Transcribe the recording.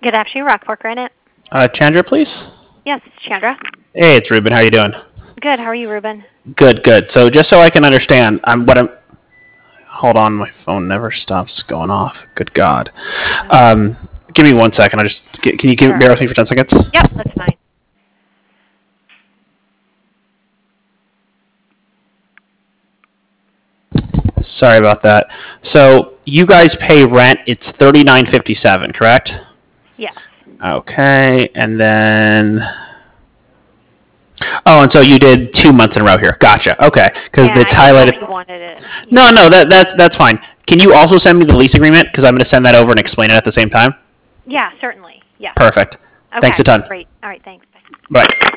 Good afternoon, Rockport Granite. Chandra, please. Yes, it's Chandra. Hey, it's Ruben. How you doing? Good. How are you, Ruben? Good, good. So just so I can understand, Hold on, my phone never stops going off. Good God. Give me 1 second. Can you Sure. bear with me for 10 seconds? Yep, that's fine. Sorry about that. So you guys pay rent. It's $39.57, correct? Yes. Okay, and then. Oh, and so you did 2 months in a row here. Gotcha. Okay, because Yeah, it's I didn't know if highlighted. you wanted it. No, Yeah. no, that's fine. Can you also send me the lease agreement? Because I'm going to send that over and explain it at the same time. Yeah, certainly. Yes. Perfect. Thanks Okay. a ton. Great. All right. Thanks. Bye. Bye.